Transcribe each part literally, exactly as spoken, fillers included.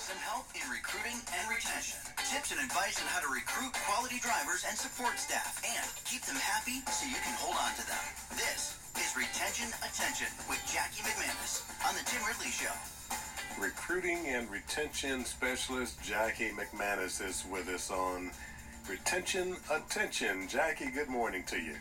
Some help in recruiting and retention. Tips and advice on how to recruit quality drivers and support staff and keep them happy so you can hold on to them. This is Retention Attention with Jackie McManus on The Tim Ridley Show. Recruiting and retention specialist Jackie McManus is with us on Retention Attention. Jackie, good morning to you.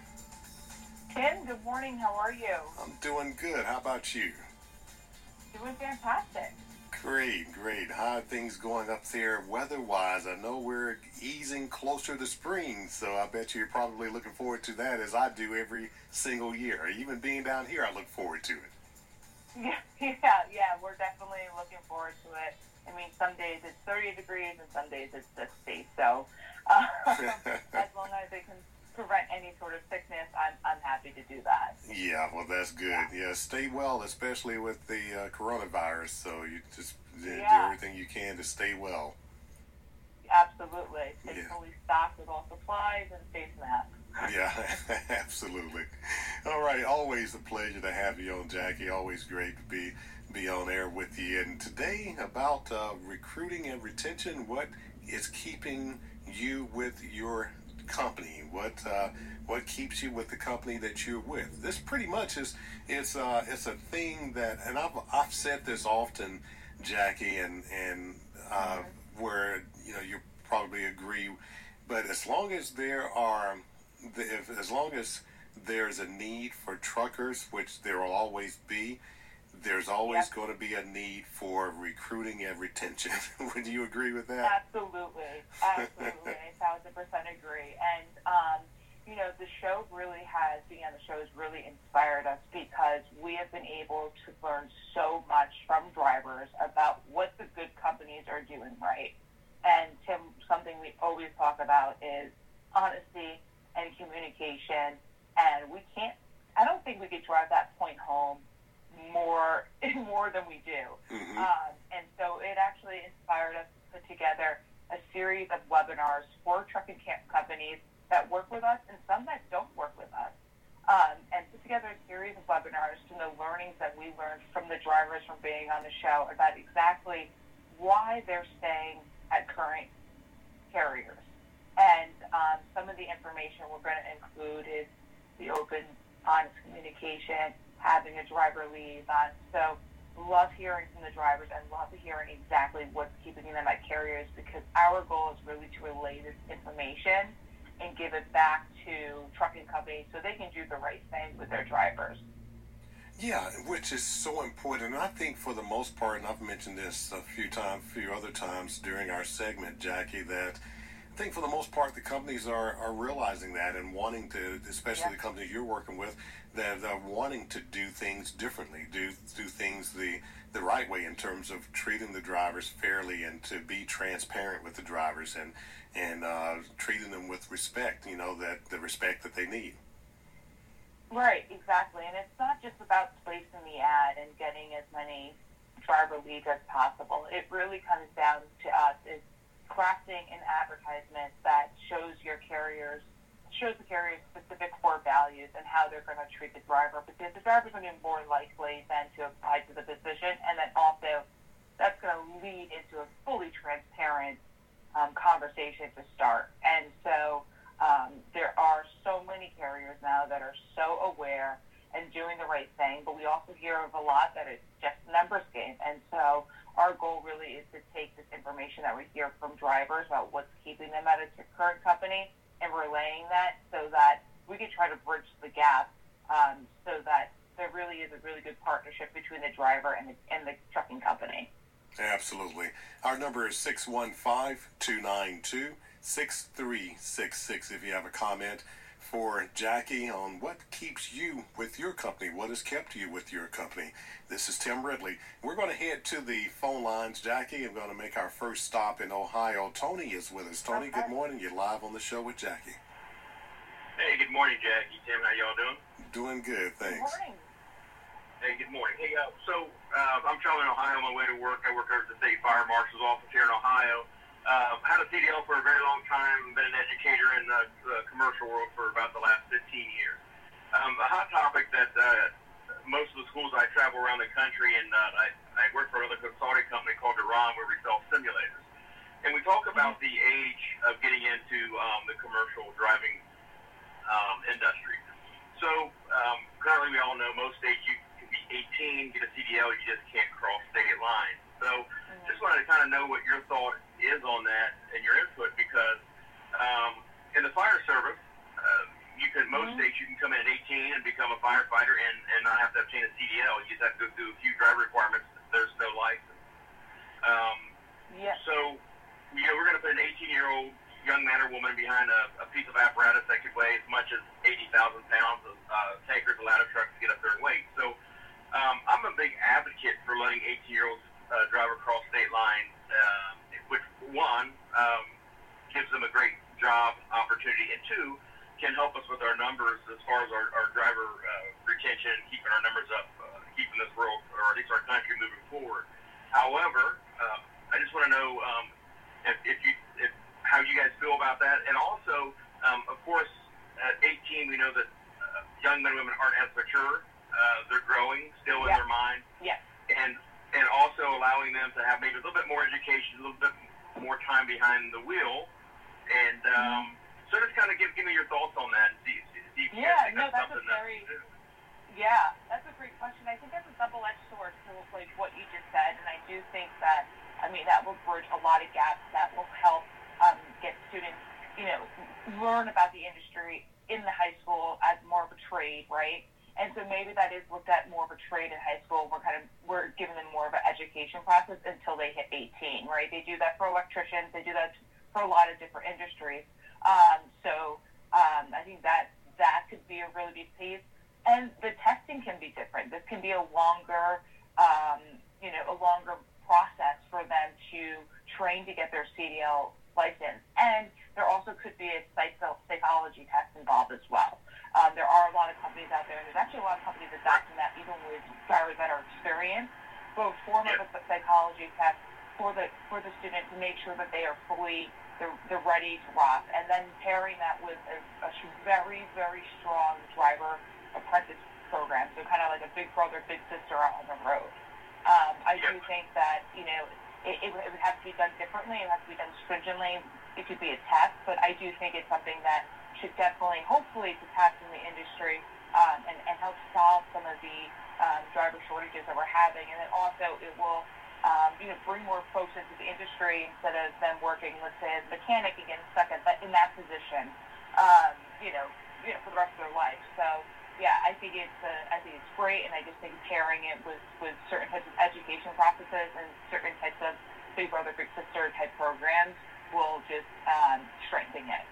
Tim, good morning. How are you? I'm doing good. How about you? Doing fantastic. Great, great. How are things going up there weather-wise? I know we're easing closer to spring, so I bet you're probably looking forward to that as I do every single year. Even being down here, I look forward to it. Yeah, yeah, yeah. We're definitely looking forward to it. I mean, some days it's thirty degrees and some days it's sixty. So uh, as long as it can prevent any sort of sickness, I'm I'm happy to do that. Yeah, well, that's good. Yeah, yeah, stay well, especially with the uh, coronavirus. So you just do yeah. everything you can to stay well. Absolutely. Stay Yeah. fully stocked with all supplies and face masks. Yeah, absolutely. All right, always a pleasure to have you on, Jackie. Always great to be be on air with you. And today about uh, recruiting and retention. What is keeping you with your company? What uh, what keeps you with the company that you're with? This pretty much is it's uh, it's a thing that, and I've I've said this often, Jackie, and and uh, where you know you probably agree, but as long as there are, if, as long as there's a need for truckers, which there will always be, there's always Yep. going to be a need for recruiting and retention. Would you agree with that? Absolutely, absolutely, a thousand percent agree. And um, you know, the show really has, being on the show has really inspired us because we have been able to learn so much from drivers about what the good companies are doing right. And Tim, something we always talk about is honesty and communication. And we can't, I don't think we could drive that point home more more than we do. Mm-hmm. Um, and so it actually inspired us to put together a series of webinars for trucking camp companies that work with us and some that don't work with us. Um, and put together a series of webinars from the learnings that we learned from the drivers from being on the show about exactly why they're staying at current carriers. And um, some of the information we're going to include is the open, honest communication, having a driver liaison. So love hearing from the drivers and love hearing exactly what's keeping them at carriers, because our goal is really to relay this information and give it back to trucking companies so they can do the right thing with their drivers. Yeah, which is so important. And I think for the most part, and I've mentioned this a few times, a few other times during our segment, Jackie, that I think for the most part, the companies are, are realizing that and wanting to, especially Yeah. the companies you're working with, that are wanting to do things differently, do do things the the right way in terms of treating the drivers fairly and to be transparent with the drivers and and uh, treating them with respect. You know, that the respect that they need. Right, exactly. And it's not just about placing the ad and getting as many driver leads as possible. It really comes down to us is crafting an advertisement that shows your carriers, shows the carriers specific core values and how they're going to treat the driver, because the driver's going to be more likely than to apply to the position, and then also that's going to lead into a fully transparent um, conversation to start. And so um, there are so many carriers now that are so aware and doing the right thing, but we also hear of a lot that it's just a numbers game. And so our goal really is to take this information that we hear from drivers about what's keeping them at a current company and relaying that so that we can try to bridge the gap um, so that there really is a really good partnership between the driver and the, and the trucking company. Absolutely. Our number is six one five, two nine two, six three six six if you have a comment for Jackie on what keeps you with your company, what has kept you with your company. This is Tim Ridley. We're going to head to the phone lines, Jackie. I'm going to make our first stop in Ohio. Tony is with us. Tony, Okay. good morning. You're live on the show with Jackie. Hey, good morning, Jackie. Tim, how y'all doing? Doing good, Good thanks. morning. Hey, good morning. Hey, uh, so uh, I'm traveling in Ohio on my way to work. I work over at the State Fire Marshal's office here in Ohio. Uh, had a C D L for a very long time, been an educator in the, the commercial world for about the last fifteen years. Um, a hot topic that uh, most of the schools I travel around the country, and uh, I, I work for another consulting company called Duran, where we sell sim about the age of getting into um, the commercial driving um, industry. So um, currently, we all know most states you can be eighteen, get a C D L, you just can't cross state lines. So mm-hmm. just wanted to kind of know what your thought is on that and your input, because um, in the fire service, uh, you can most mm-hmm. states you can come in at eighteen and become a firefighter and, and not have to obtain a C D L. You just have to go through a few driver requirements. There's no license. Um, yeah. So you know, we're going to put an eighteen-year-old young man or woman behind a, a piece of apparatus that could weigh as much as eighty thousand pounds of uh, tankers and ladder trucks to get up there and wait. So um, I'm a big advocate for letting eighteen-year-olds uh, drive across state lines, uh, which, one, um, gives them a great job opportunity, and two, can help us with our numbers as far as our, our driver uh, retention, keeping our numbers up, uh, keeping this world, or at least our country, moving forward. However, uh, I just want to know um, if, if you, if, how you guys feel about that. And also, um, of course, at eighteen, we know that uh, young men and women aren't as mature. Uh, they're growing still in yeah. their mind. Yeah. And and also allowing them to have maybe a little bit more education, a little bit more time behind the wheel. And um, mm-hmm. so just kind of give, give me your thoughts on that. And see, see if you yeah, guys think no, that's that's a something very, that, yeah, that's a great question. I think that's a double-edged sword to like what you just said. And I do think that, I mean, that will bridge a lot of gaps that will help Um, get students, you know, learn about the industry in the high school as more of a trade, right? And so maybe that is looked at more of a trade in high school. We're kind of, we're giving them more of an education process until they hit eighteen, right? They do that for electricians. They do that for a lot of different industries. Um, so um, I think that that could be a really big piece. And the testing can be different. This can be a longer, um, you know, a longer process for them to train to get their C D L license. And there also could be a psycho- psychology test involved as well. Um, there are a lot of companies out there, and there's actually a lot of companies adopting that even with drivers that are experienced, but a form of a psychology test for the for the student to make sure that they are fully, they're, they're ready to rock, and then pairing that with a, a very, very strong driver apprentice program, so kind of like a big brother, big sister out on the road. Um, I do think that, you know, It, it, it would have to be done differently. It would have to be done stringently. It could be a test, but I do think it's something that should definitely, hopefully, be passed in the industry um, and, and help solve some of the um, driver shortages that we're having. And then also it will, um, you know, bring more folks into the industry instead of them working, let's say, as a mechanic and getting stuck at that, in that position, um, you know, you know, for the rest of their life. So. Yeah, I think it's uh, I think it's great, and I just think pairing it with, with certain types of education processes and certain types of big brother, big sister type programs will just um, strengthen it.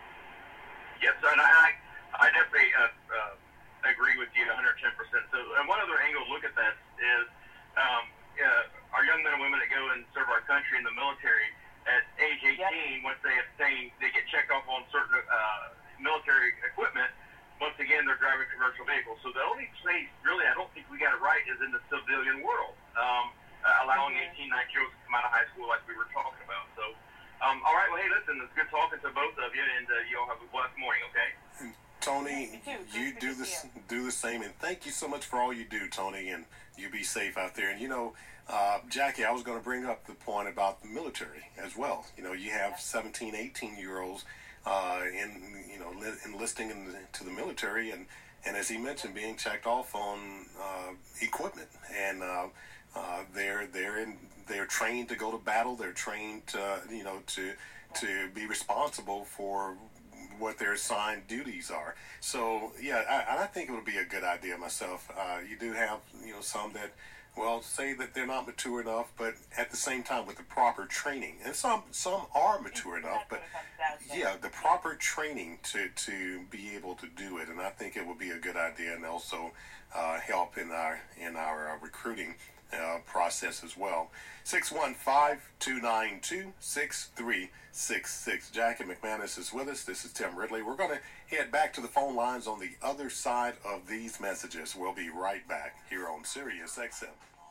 Yes, and I I definitely uh, uh, agree with you one hundred ten percent. So, and one other angle to look at that is um, uh, our young men and women that go and serve our country in the military at age eighteen, yep. once they obtain, they get checked off on certain uh, military equipment. Once again, they're driving commercial vehicles. So the only place, really, I don't think we got it right, is in the civilian world, um, uh, allowing eighteen, nineteen-year-olds to come out of high school like we were talking about. So, um, all right, well, hey, listen, it's good talking to both of you, and uh, you all have a blessed morning, okay? And Tony, you do this, do the same, and thank you so much for all you do, Tony, and you be safe out there. And, you know, uh, Jackie, I was going to bring up the point about the military as well. You know, you have seventeen, eighteen-year-olds Uh, in you know enlisting in the, to the military, and, and as he mentioned, being checked off on uh, equipment, and uh, uh, they're they're in they're trained to go to battle. They're trained to, you know to to be responsible for what their assigned duties are. So yeah, I, I think it would be a good idea myself. Uh, you do have you know some that, well, say that they're not mature enough, but at the same time with the proper training, and some some are mature enough, but yeah, the proper training to, to be able to do it, and I think it would be a good idea, and also uh, help in our in our uh, recruiting uh, process as well. six one five, two nine two, six three six six. Jackie McManus is with us. This is Tim Ridley. We're going to head back to the phone lines on the other side of these messages. We'll be right back here on Sirius X M.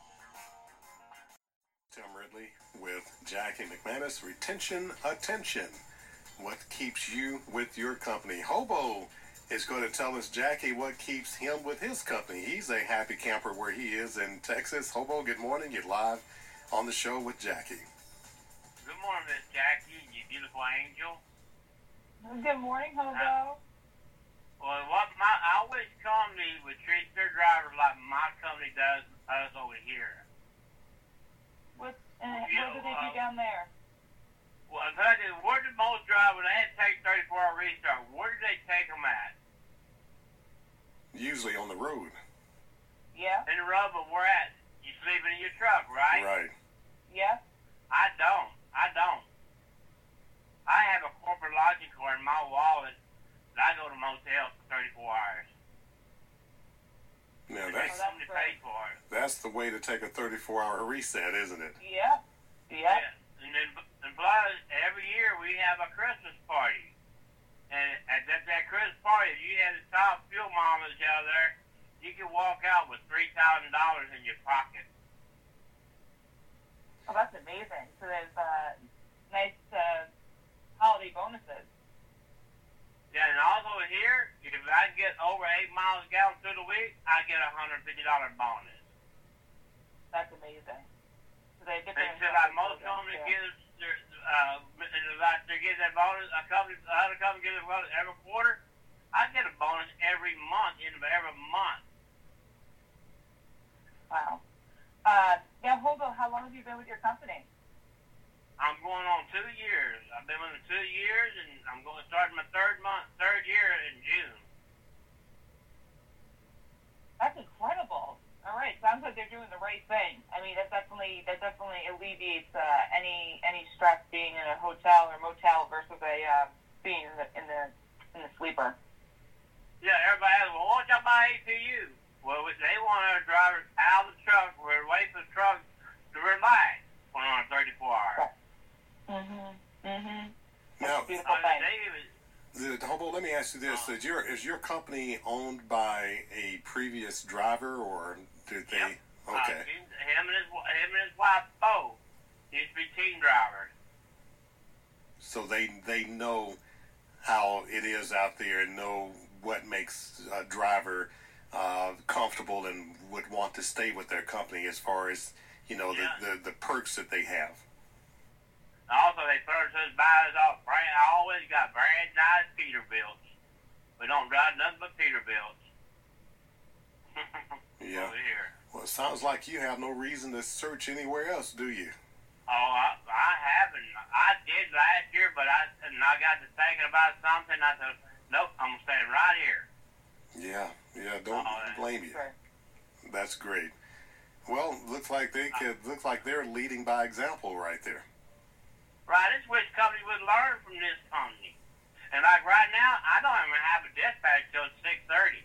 Tim Ridley with Jackie McManus. Retention, attention. What keeps you with your company? Hobo is going to tell us, Jackie, what keeps him with his company. He's a happy camper where he is in Texas. Hobo, good morning. You're live on the show with Jackie. Good morning, Miss Jackie. You beautiful angel. Good morning, Hobo. Uh, well, what my I wish company would treat their drivers like my company does us over here. What, uh, Yeah, what do they do uh, down there? Well, I tell you, where did most drivers, they had to take thirty-four hour restart, where did they take them at? Usually on the road. Yeah, In the road, but where at? You sleeping in your truck, right? Right. yeah. I don't. I don't. I have a corporate lodging card in my wallet that I go to motels for thirty-four hours. Now And that's they come to pay for it. that's the way to take a thirty-four hour reset, isn't it? Yeah, yeah. And then, and plus, every year we have a Christmas party. And at that, that Christmas party, if you had the top fuel mamas out there, you can walk out with three thousand dollars in your pocket. Oh, that's amazing. So there's uh, nice uh, holiday bonuses. Yeah, and also here, if I get over eight miles a gallon through the week, I get a one hundred fifty dollars bonus. That's amazing. So they have different. They said like most programs, companies yeah. give their, uh, and like they get that bonus, a company, other company gives a bonus every quarter. I get a bonus every month, in every month. Wow. Uh, now, Hobo, how long have you been with your company? I'm going on two years. I've been with them two years, and I'm going to start my third month, third year in June. That's incredible. All right, sounds like they're doing the right thing. I mean, that definitely that definitely alleviates uh, any any stress being in a hotel or motel versus a uh, being in the in the in the sleeper. Yeah, everybody asks, well, what's up my A P U? Well, they want our drivers out of the truck. We're waiting for the truck to relax when on thirty-four hours. Mhm. Mhm. Now, Beautiful I mean, thing. they even, the, Hobo, let me ask you this: Is your is your company owned by a previous driver, or did they? Yep. Uh, Okay. him and his him and his wife both used to be team drivers. So they they know how it is out there and know what makes a driver uh, comfortable and would want to stay with their company as far as, you know, Yeah. the, the, the perks that they have. Also, they first us buy us off brand. I always got brand nice Peterbilts. We don't drive nothing but Peterbilts. Yeah. Over here. Well, it sounds like you have no reason to search anywhere else, do you? Oh, I, I haven't. I did last year, but I and I got to thinking about something. I said, nope, I'm staying right here. Yeah, yeah. Don't Oh, yeah. blame you. Sure. That's great. Well, looks like they could. Looks like they're leading by example right there. Right, this which company would learn from this company. And like right now, I don't even have a dispatch till six thirty.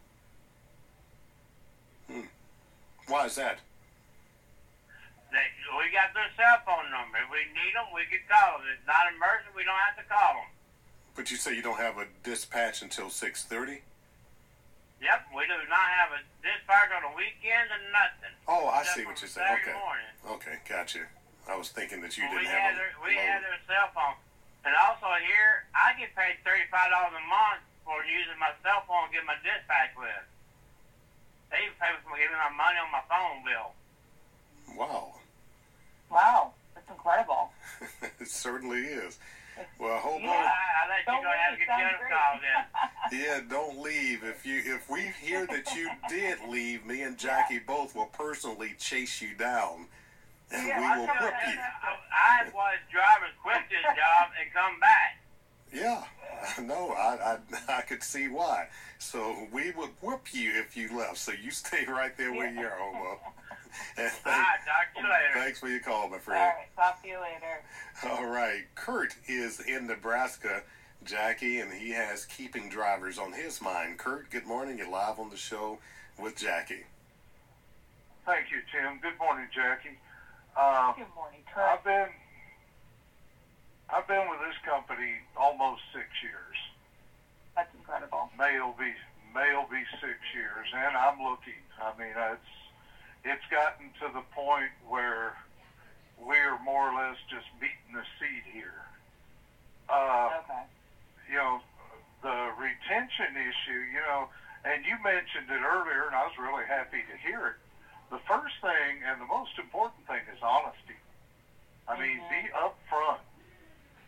Why is that? They, we got their cell phone number. If we need them, we can call them. If it's not emergency, we don't have to call them. But you say you don't have a dispatch until six thirty. Yep, we do not have a dispatch on the weekends and nothing. Oh, I Except see for what you're saying. Saturday Okay. morning. Okay, gotcha. I was thinking that you Well, we didn't had have a their, we load. had their cell phone. And also here, I get paid thirty-five dollars a month for using my cell phone to get my dispatch with. They even pay me for giving my money on my phone bill. Wow. Wow, that's incredible. It certainly is. Well, Hobo, Yeah, I, I let you Don't go have a leave, good sounds dinner great. call then. yeah, don't leave. If you if we hear that you did leave, me and Jackie both will personally chase you down, and Yeah, we I will know whip that. you. I, I was driving quit this job and come back. Yeah, no, I, I I could see why. So we would whip you if you left. So you stay right there where you are, Hobo. And All thank- right, talk to you later. thanks for your call, my All friend. right, talk to you later. All right. Kurt is in Nebraska, Jackie, and he has keeping drivers on his mind. Kurt, good morning. You're live on the show with Jackie. Thank you, Tim. Good morning, Jackie. Uh, Good morning, Kurt. I've been I've been with this company almost six years. That's incredible. May will be May will be six years, and I'm looking. I mean, it's it's gotten to the point where we're more or less just beating the seat here. Uh, Okay. you know, the retention issue, you know, and you mentioned it earlier, and I was really happy to hear it. The first thing and the most important thing is honesty. I mean, Mhm. be upfront.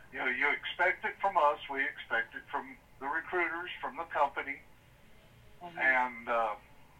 you know, you expect it from us. We expect it from the recruiters, from the company. Mm-hmm. And, uh,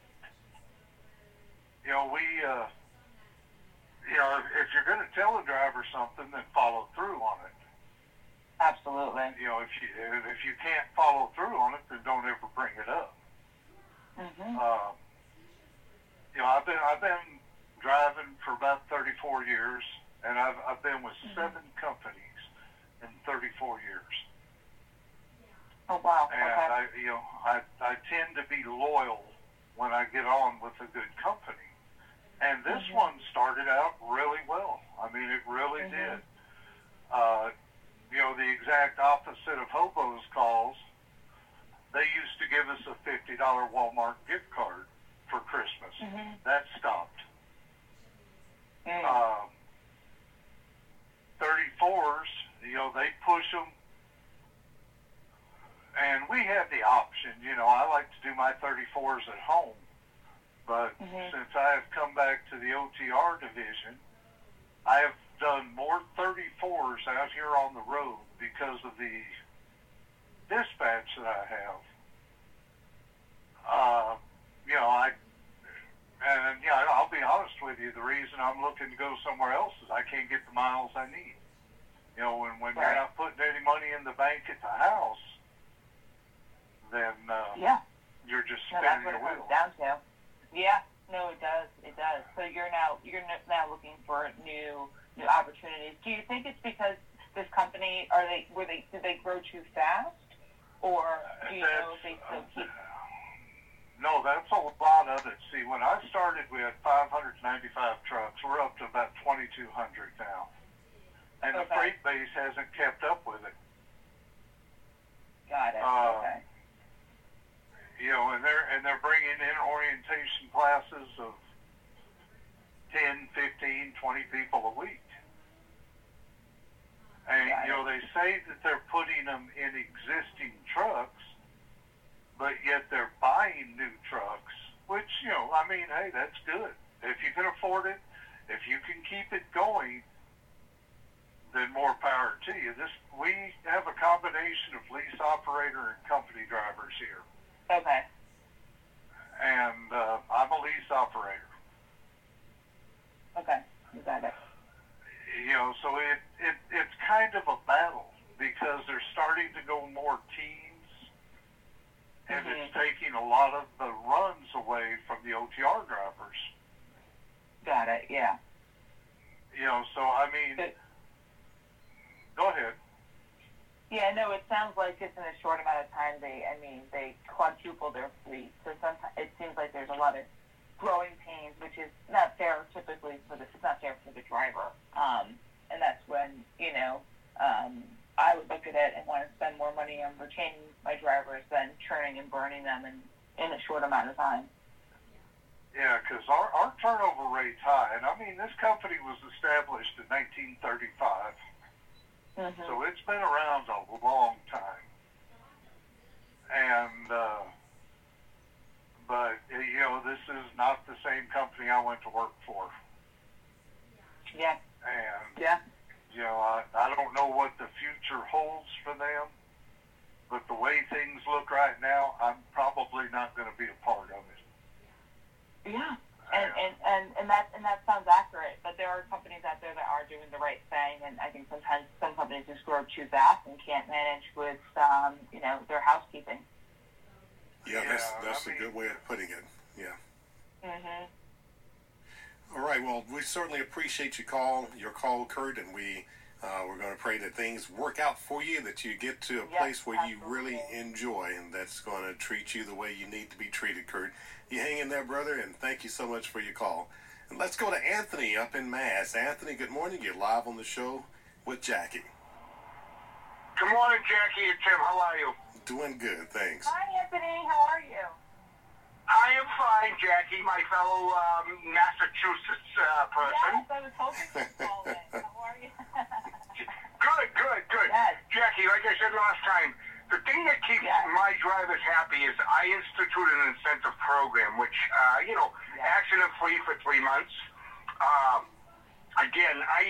you know, we, uh, you know, if you're going to tell a driver something, then follow through on it. Absolutely. You know, if you if you can't follow through on it, then don't ever bring it up. Mm-hmm. Uh, you know, I've been I've been driving for about thirty-four years, and I've I've been with mm-hmm. seven companies in thirty-four years. Oh wow! And okay. I, you know, I I tend to be loyal when I get on with a good company, and this mm-hmm. one started out really well. I mean, it really mm-hmm. did. Uh, you know, the exact opposite of Hobo's calls. They used to give us a fifty dollar Walmart gift card for Christmas. Mm-hmm. That stopped. Mm. Uh, thirty-fours, you know, they push them. And we have the option, you know, I like to do my thirty-fours at home. But mm-hmm. since I have come back to the O T R division, I have done more thirty-fours out here on the road because of the dispatch that I have. Uh, you know, I, and yeah, I'll be honest with you, the reason I'm looking to go somewhere else is I can't get the miles I need. You know, when, when right. you're not putting any money in the bank at the house, then uh, yeah. you're just no, spinning that's what your it wheels. comes down to. Yeah, no, it does, it does. So you're now you're now looking for new new opportunities. Do you think it's because this company are they were they did they grow too fast, or do you that's, know if they still keep? No, that's a lot of it. See, when I started, we had five hundred ninety-five trucks. We're up to about twenty-two hundred now, and okay. the freight base hasn't kept up with it. Got it. Uh, okay. You know, and they're and they're bringing in orientation classes of ten, fifteen, twenty people a week. And, Got you know, it. they say that they're putting them in existing trucks, but yet they're buying new trucks, which, you know, I mean, hey, that's good. If you can afford it, if you can keep it going, then more power to you. This we have a combination of lease operator and company drivers here. Okay. And uh, I'm a lease operator. Okay, you got it. You know, so it, it it's kind of a battle because they're starting to go more teams, and mm-hmm. it's taking a lot of the runs away from the O T R drivers. Got it, yeah. You know, so I mean, it, go ahead. Yeah, no, it sounds like just in a short amount of time, they, I mean, they quadruple their fleet. So sometimes it seems like there's a lot of growing pains, which is not fair typically for the, it's not fair for the driver. Um, and that's when, you know, um, I would look at it and want to spend more money on retaining my drivers than churning and burning them in, in a short amount of time. Yeah, because our, our turnover rate's high. And I mean, this company was established in nineteen thirty-five. Mm-hmm. So it's been around a long time. And, uh, but, you know, this is not the same company I went to work for. Yeah. And, yeah. you know, I, I don't know what the future holds for them, but the way things look right now, I'm probably not going to be a part of it. Yeah. And, and, and, and that and that sounds accurate, but there are companies out there that are doing the right thing, and I think sometimes some companies just grow too fast and can't manage with, um, you know, their housekeeping. Yeah, that's, Yeah, that's I a mean, good way of putting it. Yeah. Mm-hmm. All right. Well, we certainly appreciate your call, your call, Kurt, and we uh, we're going to pray that things work out for you, that you get to a Yes, place where absolutely. you really enjoy, and that's going to treat you the way you need to be treated, Kurt. You hang in there, brother, and thank you so much for your call. And let's go to Anthony up in Mass. Anthony, good morning. You're live on the show with Jackie. Good morning, Jackie and Tim. How are you? Doing good, thanks. Hi, Anthony. How are you? I am fine, Jackie, my fellow um, Massachusetts uh, person. Yes, I was hoping you'd call in. How are you? Good, good, good. Yes. Jackie, like I said last time, the thing that keeps Yes. my drivers happy is I instituted an incentive program, which, uh, you know, Yes. accident-free for three months. Um, again, I am a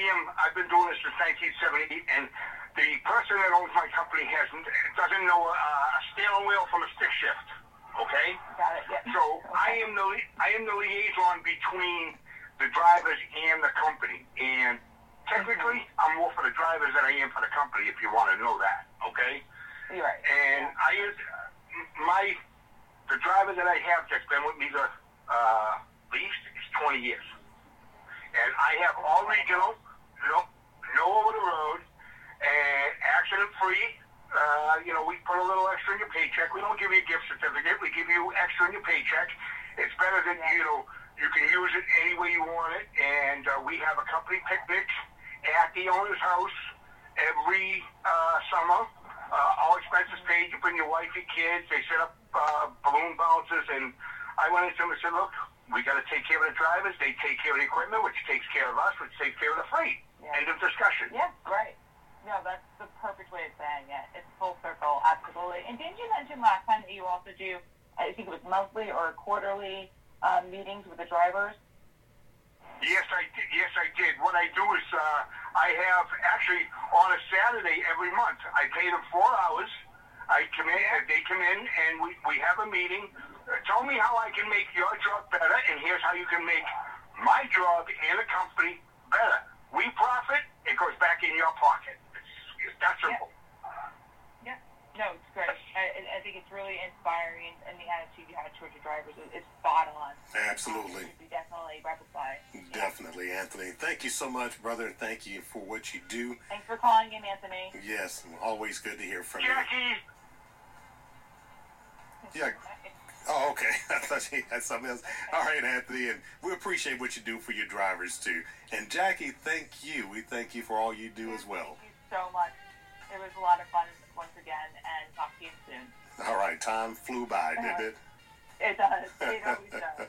I've been doing this since nineteen seventy-eight, and the person that owns my company hasn't doesn't know a, a steering wheel from a stick shift. Okay. Got it. Yeah. So Okay. I am the I am the liaison between the drivers and the company, and technically mm-hmm. I'm more for the drivers than I am for the company. If you want to know that, okay. You're right. And I use my the driver that I have that's been with me the uh, least is twenty years, and I have all regional, no no over the road, and accident free. Uh, you know, we put a little extra in your paycheck. We don't give you a gift certificate. We give you extra in your paycheck. It's better than, you know, you can use it any way you want it. And uh, we have a company picnic at the owner's house every uh, summer. Uh, all expenses paid. You bring your wife, your kids. They set up uh, balloon bouncers. And I went into them and said, look, we got to take care of the drivers. They take care of the equipment, which takes care of us, which takes care of the freight. Yeah. End of discussion. Yeah, great. No, that's the perfect way of saying it. It's full circle, absolutely. And didn't you mention last time that you also do, I think it was monthly or quarterly uh, meetings with the drivers? Yes, I did. Yes, I did. What I do is uh, I have actually on a Saturday every month. I pay them four hours. I come in, yeah. They come in, and we, we have a meeting. Uh, tell me how I can make your job better, and here's how you can make my job and the company better. We profit. It goes back in your pocket. It's that simple. Yeah. yeah. No, it's great. I, I think it's really inspiring, and the attitude you have towards your drivers is, is spot on. Absolutely. We definitely replicate. Definitely, yeah. Anthony. Thank you so much, brother. Thank you for what you do. Thanks for calling in, Anthony. Yes, always good to hear from Jackie. you. Yeah. Oh, okay. I thought he had something else. All right, Anthony, and we appreciate what you do for your drivers, too. And Jackie, thank you. We thank you for all you do as well. Thank you so much. It was a lot of fun once again, and talk to you soon. All right, time flew by, didn't it? It does. It always does.